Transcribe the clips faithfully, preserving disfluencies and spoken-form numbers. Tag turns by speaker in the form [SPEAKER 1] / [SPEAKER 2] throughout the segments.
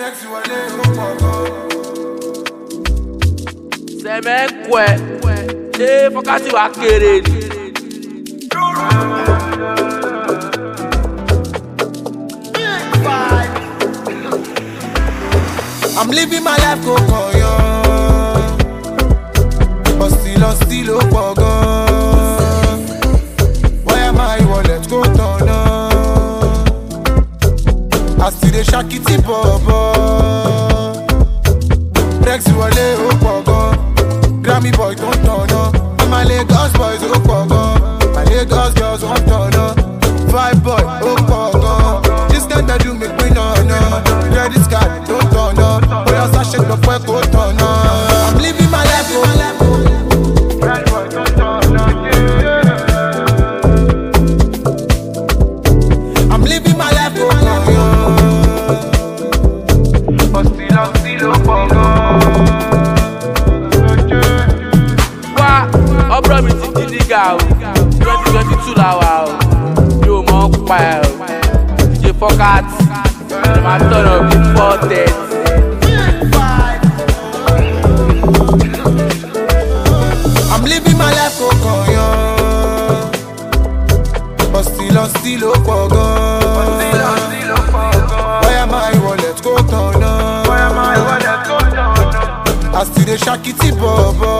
[SPEAKER 1] Sẹ́mẹ́kùẹ́ ṣé fọ́kásì wá kéré ni.
[SPEAKER 2] I'm living my life go koyo, but still on still oh pogo. Why am I wallet go turn on? I still dey shakiti bobo. Rex wale oh pogo, Grammy boy don't turn on. And my Lagos boys oh pogo, my Lagos girls won't turn on. Five boy oh pogo, this guy that do make me no no. Credit card don't turn on. I'm living my life, oh. I'm living my life, oh. But still, I'm still up, oh.
[SPEAKER 1] Wá ọ̀bùrọ̀ mi ti di dígà o, twenty twenty two la wà o, yóò mọ̀ ń pa ẹ̀ o, ṣe fọ́kàtì, ẹ̀ máa tọ̀nà bí four thirty.
[SPEAKER 2] I'm living my life, oh, koyo, but still on still oh pogo. Why am I wallet go turn on? Why am I wallet go turn on? I still dey shakiti bobo.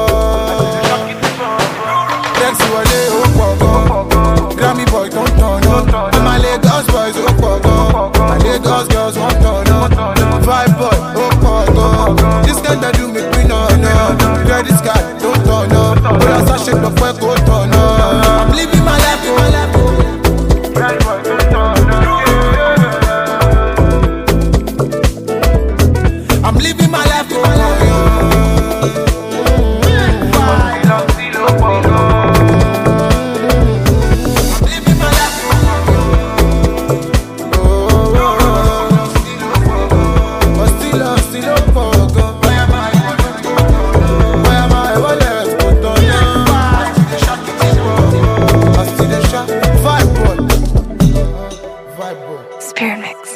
[SPEAKER 2] Rex wale oh pogo, Grammy boy don't turn on. And my Lagos boys oh pogo, my Lagos girls won't turn on. Five boy oh pogo, this guy that do make me no no. Credit card don't turn on. I'm living my life, oh. I'm living my life, oh. I'm living my life, oh. But still, I'm still up, oh. Why am I? Why am I? Vibe boy.
[SPEAKER 3] Spirit Mix.